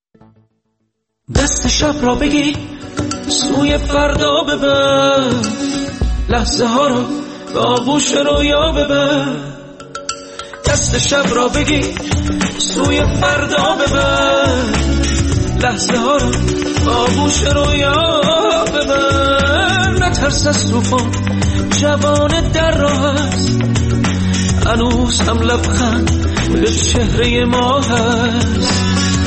دست شب را بگی سوی فردا ببر، لحظه ها رو به آغوش رویا ببر. دست شب را بگی سوی فردا ببر، لحظه ها رو به آغوش رویا ببر. نترس از طوفان، جوان در راه است، هنوز هم لبخند به چهره ما هست.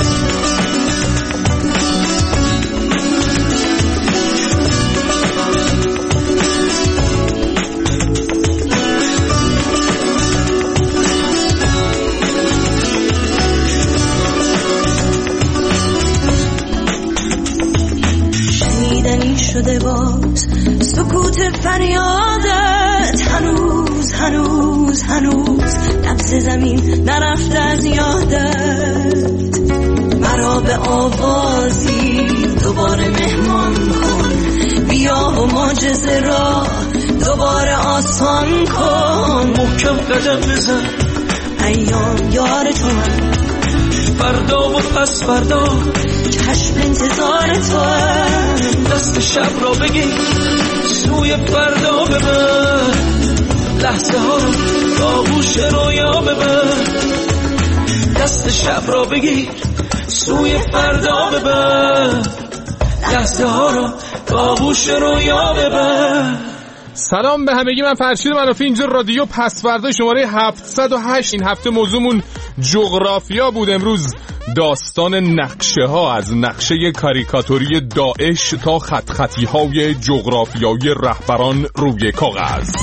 شنیدنی شده باز سکوت فریادت، هنوز هنوز هنوز نبض زمین نرفته از یادت. مرا به آوازی دوباره مهمان کن، بیا و معجزه را دوباره آسان کن. محکم قدم بزن، ایام یار تو من، فردا و پس فردا چشم انتظار تو هم. دست شب را بگی سوی فردا ببر، لحظه ها رو به آغوش رویا ببر. دست شب را بگیر سوی فردا ببر، لحظه ها رو به آغوش رویا ببر. سلام به همگی، من فرشید منافی، اینجا رادیو پسوردا شماره 708. این هفته موضوعمون جغرافیا بود. امروز داستان نقشه ها، از نقشه کاریکاتوری داعش تا خط خطی های جغرافیایی رهبران روی کاغذ.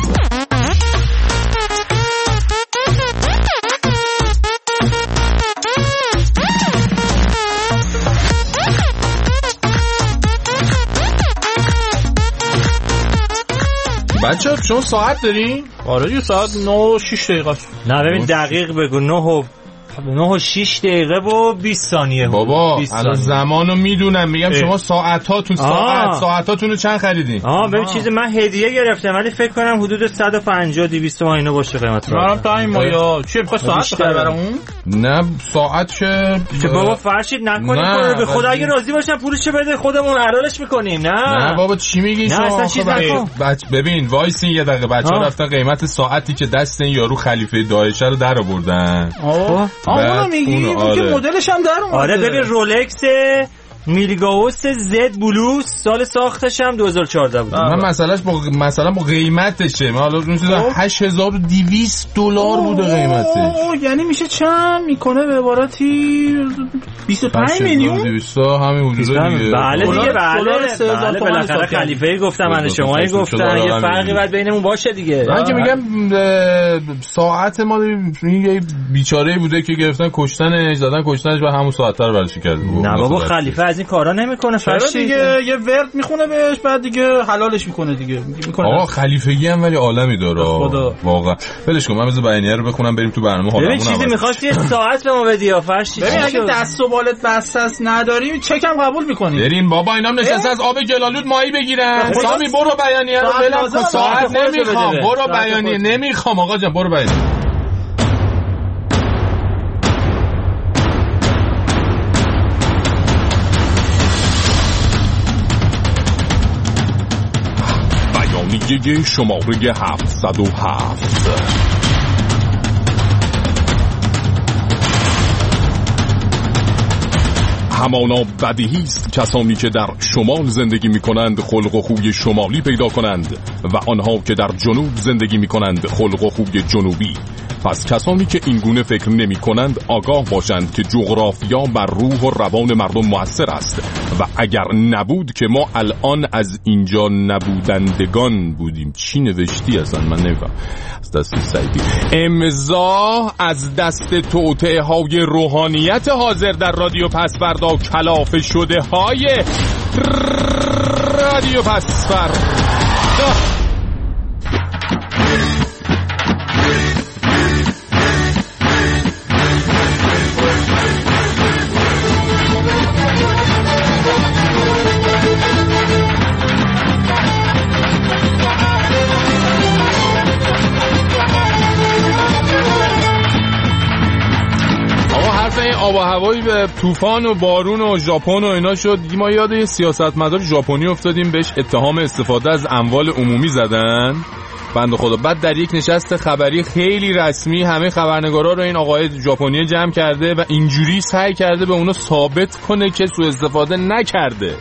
بچه شما ساعت دارین؟ آره یه ساعت 9:06 است. نه ببین دقیق بگو. 9:06 دقیقه و 20 ثانیه. بابا الان زمانو میدونم، میگم شما ساعتاتون ساعتاتونو چند خریدین؟ ببین چیز من هدیه گرفتم ولی فکر کنم حدود 150-200 تومن اینا باشه قیمت. منم تایم یا چی می‌خوای ساعت بخری برامون؟ نه ساعت که بابا فرشید نکنید کارو، به خدا اگه راضی باشن پولشو بده خودمون حلالش می‌کنیم. نه بابا چی میگی شما؟ ببین وایسین یه دقیقه، بچه‌ها رفتن قیمت ساعتی که دست این یارو خلیفه داعش رو در آوردن. اونو میگی که مدلش هم در اومده. آره ببین رولکس میلگاوس زد بلو، سال ساختش هم 2014 بود. من مثلا با قیمتشه، من حالا $8200 بوده قیمتش. یعنی میشه چند میکنه به عبارتی 25 میلیون 200 همین حدود دیگه. بله دیگه بله بالاخره خلیفه گفتم من شمایی گفتن یه فرقی باید بینمون باشه دیگه. من که میگم ساعت ما یه بیچاره‌ای بوده که گرفتن کشتنش، دادن کشتنش و همون ساعت رو برش کرد. نه بابا خلیفه از این کارا نمیکنه. فرشید دیگه یه ورد میخونه بهش بعد دیگه حلالش میکنه دیگه. آقا خلیفگی هم ولی عالمی داره واقعا. ولش کن، من بذار بیانیه رو بخونم بریم تو برنامه. ببین چیزی می‌خواستی ساعت به ما بدی فرشید. ببین اگه دست و بالت بسته است نداری چکم قبول می‌کنی. بریم بابا اینام نشسته از آب گلالود ماهی بگیرن. سامی برو بیانیه رو بلم کن. ساعت نمیخوام، برو بیانیه نمیخوام آقا جان، برو بیانیه. بیانیه شماره 707. همانا بدیهی است کسانی که در شمال زندگی می کنند خلق و خوی شمالی پیدا کنند و آنها که در جنوب زندگی می کنند خلق و خوی جنوبی. پس کسانی که این گونه فکر نمی کنند آگاه باشند که جغرافیا بر روح و روان مردم مؤثر است و اگر نبود که ما الان از اینجا نبودندگان بودیم. چی نوشتی اصلا من نمیفهم. از دست سعیدی. امضا از دست توطئه های روحانیت حاضر در رادیو پسوردا، کلافه شده های رادیو پسوردا. آب و هوایی به طوفان و بارون و ژاپن و اینا شد. ما یاد یه سیاستمدار ژاپنی افتادیم، بهش اتهام استفاده از اموال عمومی زدن بنده خدا. بعد در یک نشست خبری خیلی رسمی همه خبرنگارا رو این آقای ژاپنی جمع کرده و اینجوری سعی کرده به اونو ثابت کنه که سوء استفاده نکرده.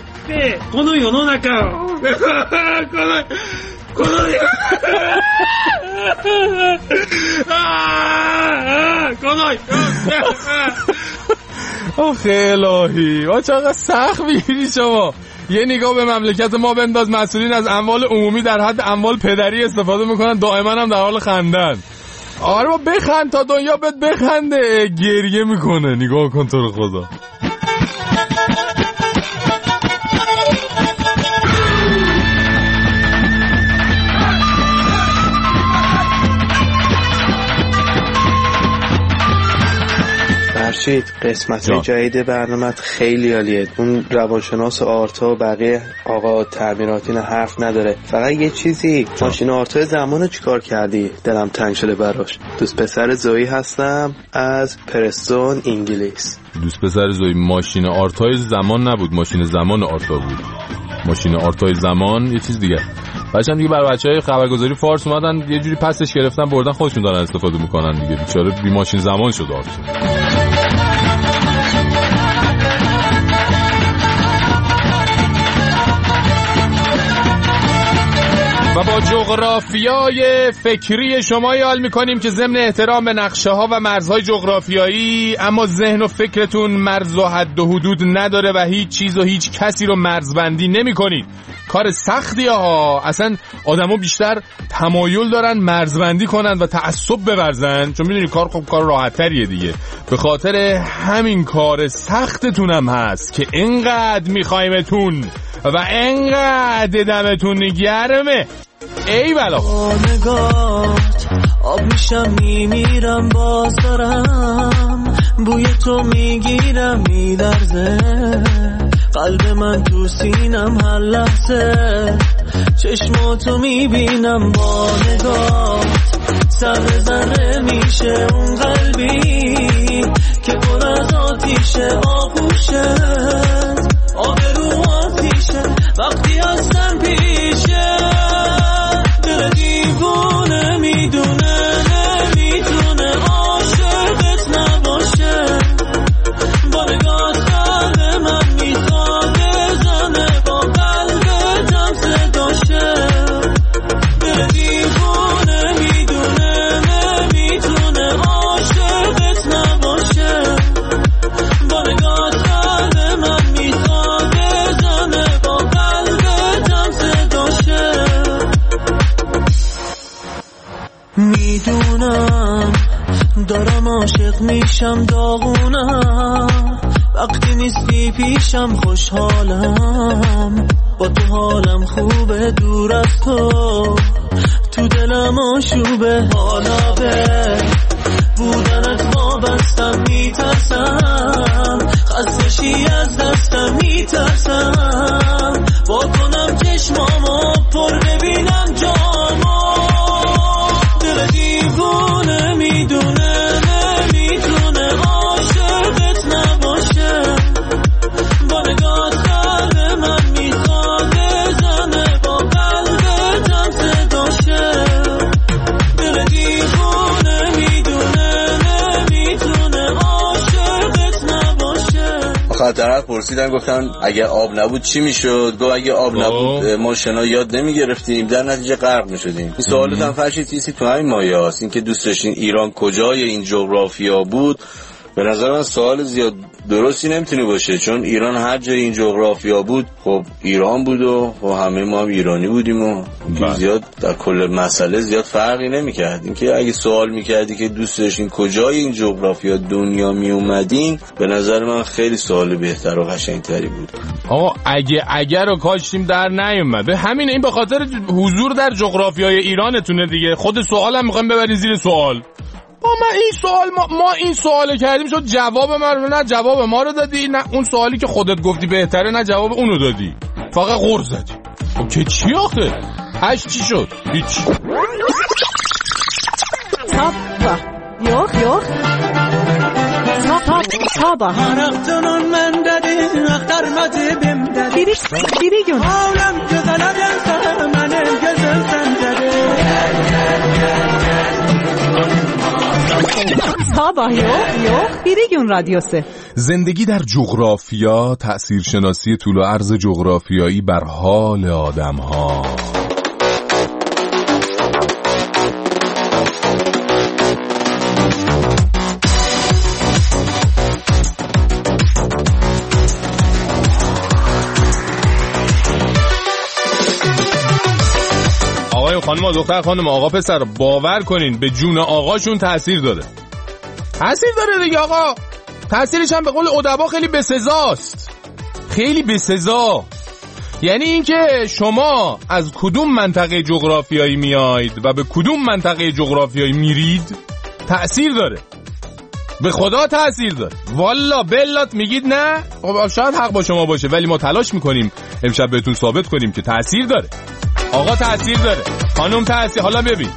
آخه الهی آ چقدر سخت میگیری شما. یه نگاه به مملکت ما بنداز، مسئولین از اموال عمومی در حد اموال پدری استفاده میکنن، دائما هم در حال خندن. آره با بخند تا دنیا بهت بخنده. گریه میکنه، نگاه کن تو رو خدا. فرشید قسمت جدید برنامه‌ت خیلی عالیه. اون روانشناس آرتا و بقیه آقا تعمیراتی حرف نداره. فقط یه چیزی، ماشین آرتا زمانو چیکار کردی؟ دلم تنگ شده براش. دوست پسر زویی هستم از پرستون انگلیس. دوست پسر زویی ماشین آرتای زمان نبود، ماشین زمان آرتا بود. ماشین آرتای زمان یه چیز دیگه. بچه‌ها دیگه برای بچهای خبرگزاری فارس اومدن یه جوری پسش گرفتن بردن خودشون دارن استفاده میکنن دیگه. بیچاره بی ماشین زمان شد آرتا. و با جغرافیای فکری شما یال میکنیم که ضمن احترام به نقشه ها و مرزهای جغرافیایی، اما ذهن و فکرتون مرز و حد و حدود نداره و هیچ چیز و هیچ کسی رو مرزبندی نمی کنید. کار سختیه ها. اصلا آدمو بیشتر تمایل دارن مرزبندی کنن و تعصب بورزن، چون میدونی کار خب کار راحت تریه دیگه. به خاطر همین کار سختتون هم هست که انقدر میخوایمتون و انقدر دمتون گرمه. ای بلا نگات آب میشم میمیرم، باز دارم بوی تو میگیرم میلرزه، قلب من تو سینم هر لحظه، چشماتو میبینم با نگات، ذره ذره میشه اون قلبی که پر از آتیشه، آغوشه آبرو آتیشه وقتی هستم پیشه، دل دیوونه میدونه نمیتونه عاشقت نباشه، با نگات قلب من میخواد بزنه، با قلبتم صداشه، دل دیوونه میدونه نمیتونه عاشقت نباشه، با نگات قلب من میخواد بزنه، با قلبتم صداشه. میدونم دارم عاشق میشم، داغونم وقتی نیستی پیشم، خوشحالم با تو، حالم خوبه دور از تو دلم آشوبه، حالا به بودنت وابستم، میترسم خستشی از دستم، میترسم با کنم چشمامو پر ببینم جامو، دل دیوونه میدونه نمیتونه عاشقت نباشه، با نگات قلب من میخواد بزنه، با قلبتم صداشه، دل دیوونه میدونه نمیتونه عاشقت نباشه. آخر طرف پرسیدن گفتن اگه آب نبود چی میشد؟ گفت اگه آب نبود ما شنا یاد نمیگرفتیم، در نتیجه غرق میشدیم. این سوالت هم فرشید چیزی تو همین مایه هست، این که دوست داشتین ایران کجای این جغرافیا بود. به نظر من سوال زیاد درستی نمیتونه باشه، چون ایران هر جای این جغرافیا بود خب ایران بود و همه ما هم ایرانی بودیم و زیاد در کل مسئله زیاد فرقی نمیکرد. اینکه اگه سوال میکردی که دوست داشتین کجای این جغرافیا دنیا میومدین، به نظر من خیلی سوال بهتر و قشنگتری بود. آقا اگر رو کاشتیم در نیومد همین، این به خاطر حضور در جغرافیای ایرانتونه دیگه. خود سوالم میخوایم ببرین زیر سوال. ما این سوال کردیم شد جواب ما رو، نه جواب ما رو دادی، نه اون سوالی که خودت گفتی بهتره نه جواب اونو دادی، فقط غر زدی. که چی آخه؟ هش چی شد؟ هیچ. یخ تابا Anaqtanın məndədir, axtarmacı bimdədir Birigun Aləm gözələrinsə, mənim gözüm səndədir تابا yok Birigun رادیوسه. زندگی در جغرافیا، تأثیرشناسی طول و عرض جغرافیایی بر حال آدم‌ها. آقای خانم، دختر خانم، آقا پسر، باور کنین به جون آقاشون تأثیر داره. تأثیر داره دیگه آقا. تأثیرش هم به قول ادبا خیلی بسزاست. خیلی بسزا. یعنی اینکه شما از کدوم منطقه جغرافیایی میاید و به کدوم منطقه جغرافیایی میرید تأثیر داره. به خدا تأثیر داره. والا بلات میگید نه؟ خب شاید حق با شما باشه، ولی ما تلاش میکنیم امشب بهتون ثابت کنیم که تأثیر داره. آقا تأثیر داره، خانم تأثیر. حالا ببین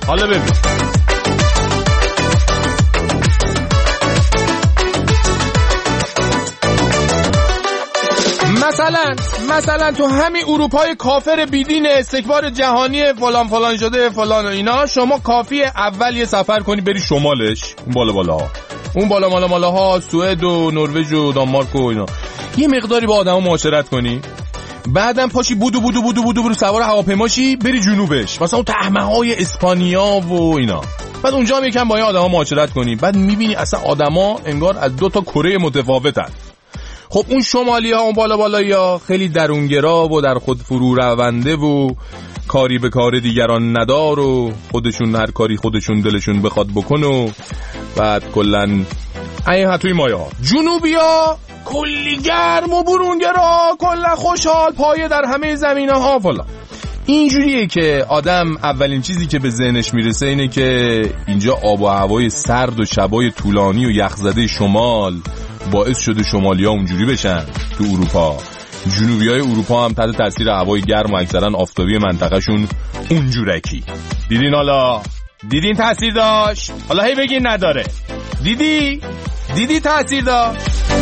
مثلا تو همین اروپای کافر بیدین استکبار جهانی فلان فلان شده فلان و اینا، شما کافیه اول یه سفر کنی بری شمالش، اون بالا ها سوئد و نروژ و دانمارک و اینا، یه مقداری با آدما معاشرت کنی، بعدم پاشی بودو سوار هواپیماشی بری جنوبش، مثلا اون تهمه‌های اسپانیا و اینا، بعد اونجا هم یکم با این آدما معاشرت کنی، بعد میبینی اصلا آدما انگار از دو تا کره متفاوتن. خب اون شمالی ها، اون بالایی ها خیلی درونگرا و در خود فرو رونده و کاری به کار دیگران ندار و خودشون هر کاری خودشون دلشون بخواد بکن و بعد کلن این حتوی مایه ها. جنوبی ها کلی گرم و برونگرا، کلن خوشحال، پایه در همه زمینه ها فلا. اینجوریه که آدم اولین چیزی که به ذهنش میرسه اینه که اینجا آب و هوای سرد و شبای طولانی و یخزده شمال باعث شده شمالی ها اونجوری بشن تو اروپا. جنوبی های اروپا هم تحت تاثیر هوای گرم و اکثرا آفتابی منطقهشون اونجورکی. دیدین تاثیر داشت؟ حالا هی بگین نداره. دیدی تاثیر داشت؟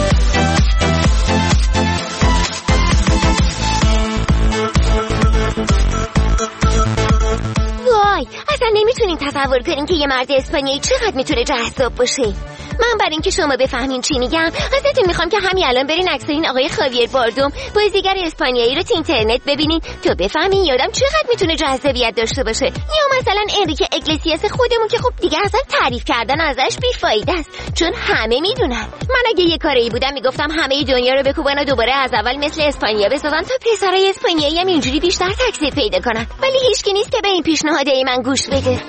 وای، اصلا نمیتونین تصور کنین که یه مرد اسپانیایی چقدر میتونه جذاب باشه. من برای اینکه شما بفهمین چی میگم ازتون میخوام که همین الان برین عکس این آقای خاویر باردوم بازیگر اسپانیایی رو تو اینترنت ببینین تا بفهمین یادم چقدر میتونه جذابیت داشته باشه. یا مثلا انریکه اگلسیاس خودمون که خب دیگه اصلا تعریف کردن ازش بیفایده است، چون همه میدونن. من اگه یه کاری بودم میگفتم همه دنیا رو بکوبن و دوباره از اول مثل اسپانیا بسازن تا پسرای اسپانیایی هم اینجوری بیشتر تکثیر پیدا کنن، ولی هیچکی نیست که به این پیشنهادای من گوش بده.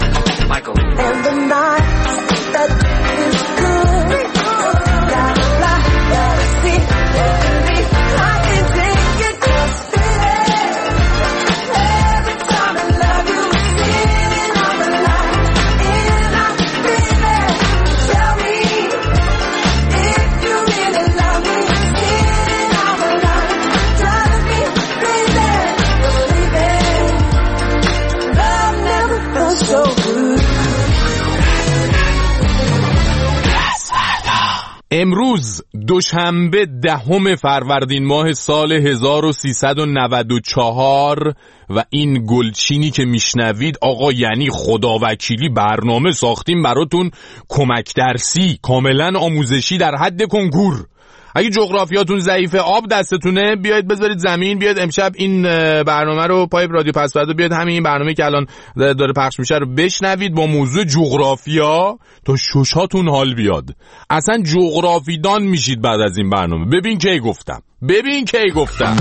امروز دوشنبه 10 فروردین ماه سال 1394 و این گلچینی که میشنوید آقا یعنی خداوکیلی برنامه ساختیم براتون، کمک درسی کاملا آموزشی در حد کنکور. اگه جغرافیاتون ضعیفه، آب دستتونه، بیاید بذارید زمین، بیاید امشب این برنامه رو پای رادیو پسوردا، بیاید همین برنامه که الان داره پخش میشه رو بشنوید با موضوع جغرافیا تا ششاتون حال بیاد. اصلا جغرافیدان میشید بعد از این برنامه. ببین کی گفتم.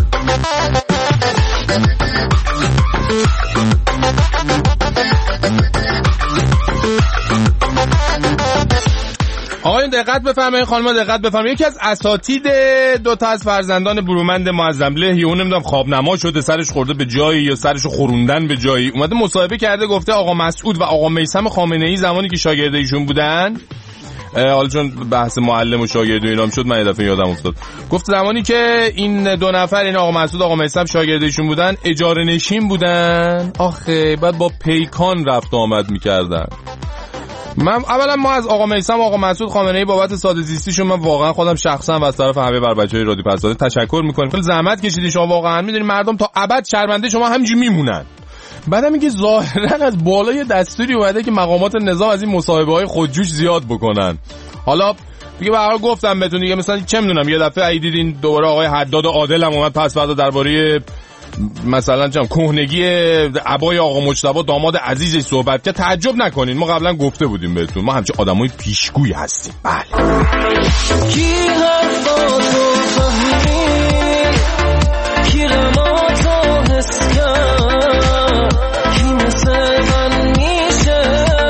آقایون دقت بفرمایید، خانم‌ها دقت بفرمایید. یکی از اساتید دو تا از فرزندان برومند معظم له، یهو نمیدونم خوابنما شده، سرش خورده به جایی یا سرش خوروندن به جایی، اومده مصاحبه کرده، گفته آقا مسعود و آقا میثم خامنه‌ای زمانی که شاگرد ایشون بودن، حالا چون بحث معلم و شاگرد و اینام شد من یه دفعه یادم افتاد، گفت زمانی که این دو نفر، این آقا مسعود و آقا میثم شاگرد ایشون بودن، اجاره نشین بودن. آخه بعد با پیکان رفت آمد می‌کردن. اولا ما از آقا میثم و آقا مسعود خامنه‌ای بابت ساده زیستیشون من واقعا خودم شخصا و از طرف همه بر بچه‌های رادیو پس‌داده تشکر می‌کنم. خیلی زحمت کشیدین شما، واقعا می‌دونید مردم تا ابد شرمنده شما همینجوری میمونن. بعدم اینکه ظاهرا از بالای دستوری اومده که مقامات نظام از این مصاحبه‌های خودجوش زیاد بکنن. حالا دیگه به هر حال گفتم بهتون دیگه، مثلا چه می‌دونم یه دفعه ای دیدین دوباره آقای حداد عادل هم اومد پس بعد درباره مثلا کهنگی عبای آقا مجتبی داماد عزیزش صحبت کرد. تعجب نکنین، ما قبلا گفته بودیم بهتون ما همچین آدمای پیشگویی هستیم. بله کی حرفاتو فهمید، کی غماتو حس کرد، کی مثل من میشه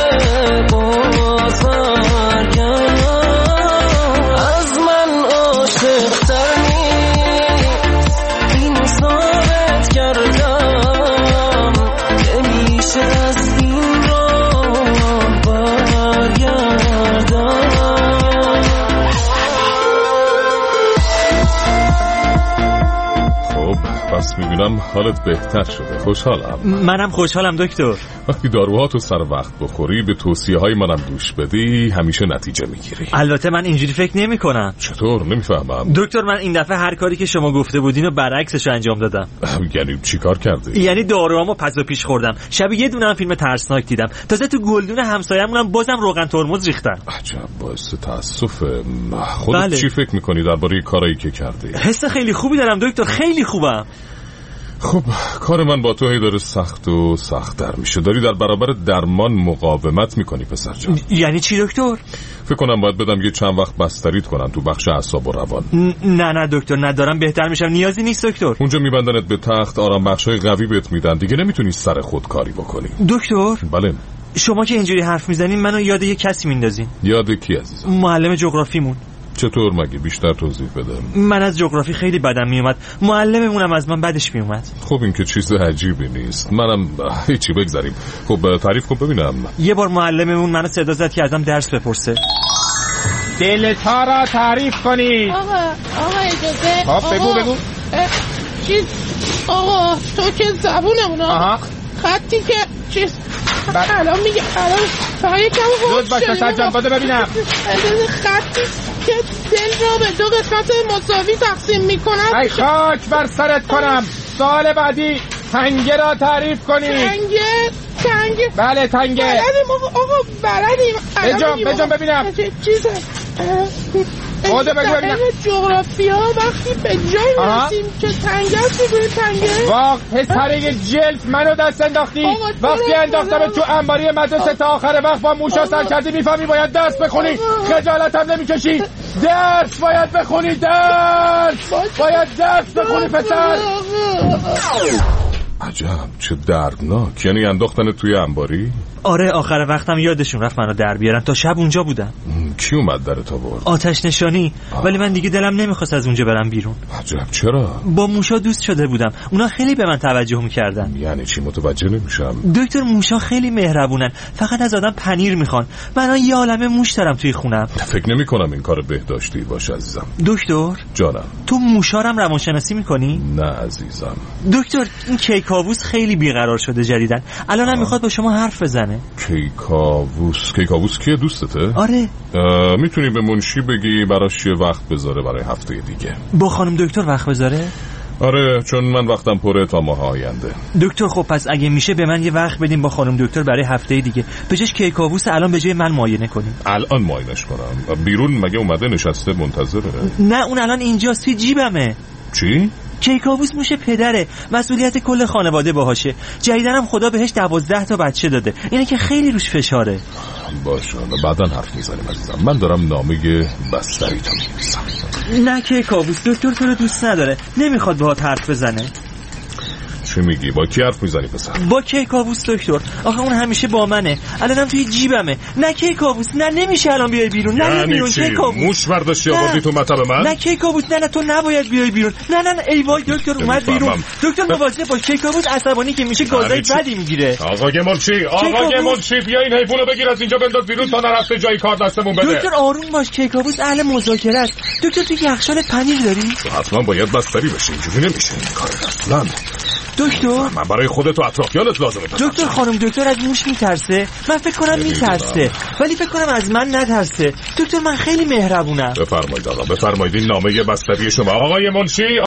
بازر کرد، از من عاشق‌تر نیست اینو ثابت کردم، نمیشه از این راه برگردم. پس میبینم حالت بهتر شده. خوشحالم. منم خوشحالم دکتر. وقتی داروهاتو سر وقت بخوری، به توصیه های منم گوش بدی، همیشه نتیجه میگیری. البته من اینجوری فکر نمی کنم. چطور؟ نمیفهمم. دکتر من این دفعه هر کاری که شما گفته بودین و برعکسش انجام دادم. یعنی چی کار کردی؟ یعنی داروامو پس و پیش خوردم. شب یه دونه هم فیلم ترسناک دیدم. تازه تو گلدون همسایه‌مونم بازم روغن ترمز ریختن. عجب باعث تأسفه. خودت چی فکر می‌کنی درباره کارایی که کردی؟ حس خیلی خوبی دارم دکتر، خیلی خوبم. خب کار من با تو هی داره سخت و سخت‌تر میشه. داری در برابر درمان مقاومت میکنی پسر جان. یعنی چی دکتر؟ فکر کنم باید بدم یه چند وقت بستریت کنن تو بخش اعصاب و روان. نه دکتر ندارم، بهتر میشم، نیازی نیست دکتر. اونجا میبندنت به تخت، آرام بخشای قوی بهت میدن، دیگه نمیتونی سر خود کاری بکنی. دکتر بله. شما که اینجوری حرف میزنین منو یاد یه کسی میندازین. یاد کی عزیزم؟ معلم جغرافیمون. چطور مگه؟ بیشتر توضیح بده. من از جغرافی خیلی بدم میومد، معلممونم از من بدش میومد. خب این که چیز عجیبی نیست. منم هیچی بگذاریم. خب تعریف کن ببینم. یه بار معلممون منو صدا زد که ازم درس بپرسه. دلتا را تعریف کنی. آقا اجازه. خب بگو. چیز آقا تو که زبونمون خطی که چیز الان میگه الان فقط یکم زود باش تا سجاد ببینم. خطی که دل را به دو قسمت مساوی تقسیم میکنن. ای خاک بر سرت کنم. سال بعدی تنگه را تعریف کنی. تنگه بله تنگه بلدیم آقا بلدیم. بجام ببینم چیزه بگو ببینم. جغرافیا وقتی به جایی میرسیم که تنگه چجوری تنگه؟ واق پسره جلف منو دست انداختی. وقتی انداختم تو انباری مدرسه تا آخر وقت با موشا سر کردی، میفهمی باید درس بخونی. خجالت هم نمیکشی. درس باید بخونی. باید درس بخونی پسر. عجب چه دردناک. یعنی انداختن توی انباری؟ آره آخر وقتم یادشون رفت منو در بیارن. تا شب اونجا بودم. کی اومد درت آورد؟ آتش نشانی. ولی من دیگه دلم نمیخواست از اونجا برم بیرون. عجب چرا؟ با موشا دوست شده بودم. اونا خیلی به من توجه میکردن. یعنی چی؟ متوجه نمیشم. دکتر موشا خیلی مهربونن، فقط از آدم پنیر میخوان. من یه عالمه موش دارم توی خونم. فکر نمیکنم این کار بهداشتی باشه عزیزم. دکتر جانم تو موشارم روانشناسی میکنی؟ نه عزیزم. دکتر این کیکاووس خیلی بیقرار شده جدیدن، الانم میخواد با شما حرف بزنه. کیکاووس کیه؟ دوستته؟ آره. میتونی به منشی بگی براش یه وقت بذاره برای هفته دیگه. با خانم دکتر وقت بذاره؟ آره چون من وقتم پره تا ماه آینده. دکتر خب پس اگه میشه به من یه وقت بدیم با خانم دکتر برای هفته دیگه. به جاش کیکاووس الان به جای من معاینه کنیم. الان معاینش کنم؟ بیرون مگه اومده نشسته منتظره؟ نه اون الان اینجاست توی جیبمه. چی؟ کیکاووس موش پدره، مسئولیت کل خانواده باهاشه. جدیدنم خدا بهش 12 تا بچه داده. اینه که خیلی روش فشاره. باشه بعداً حرف میزنیم عزیزم. من دارم نامه بستری تو می‌نویسم. نه کیکاووس دکتر تو رو دوست نداره، نمیخواد باهات حرف بزنه. چی میگی؟ با کی حرف میزنی پسر؟ با کیکاووس دکتر. آخه اون همیشه با منه، الانم توی جیبمه. نه کیکاووس نه نمیشه الان بیای بیرون. نه بیرون کیکاووس. موش برداشتی آوردی تو مطب من؟ نه کیکاووس نه تو نباید بیای بیرون. نه ای وای دکتر اومد بیرون. دکتر مواظب باش کیکاووس عصبانی که میشه گازای بدی میگیره. آقا گمولچی بیا این حیوانو بگیر از اینجا بنداز بیرون تا نرفته جای کار دستمون بده. دکتر آروم باش، کیکاووس اهل مذاکره است. دکتر تو یخچال پنیر داری؟ حتما باید بستری بشه، اینجوری نمیشه این کار اصلا. دکتر من برای خودت و اطرافیانت لازمه. دکتر خانم، دکتر از موش میترسه؟ من فکر کنم میترسه، ولی فکر کنم از من نترسه. دکتر من خیلی مهربونم. بفرمایید آقا، بفرمایید این نامه بستری شما. آقای منشی